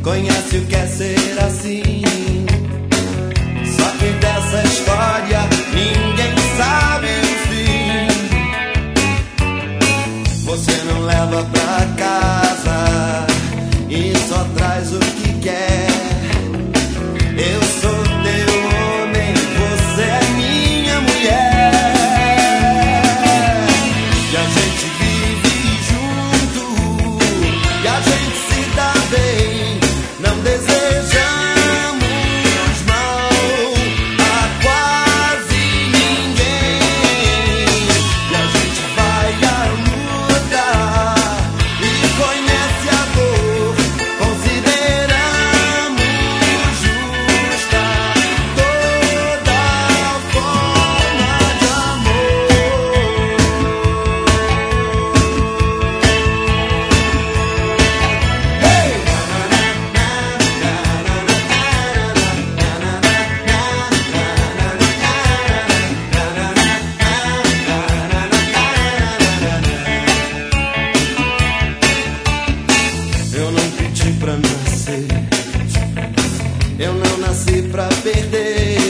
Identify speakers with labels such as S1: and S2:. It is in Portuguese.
S1: conhece o que é ser assim. Só que dessa história ninguém sabe o fim. Você não leva pra casa e só traz o que quer. Eu sou teu homem, você é minha mulher. E a gente vive junto, e a gente se dá bem. Não desejamos mal a quase ninguém. E a gente vai à luta e conhece a dor. Consideramos justa toda forma de amor. Hey! Eu não pedi pra nascer, eu não nasci pra perder.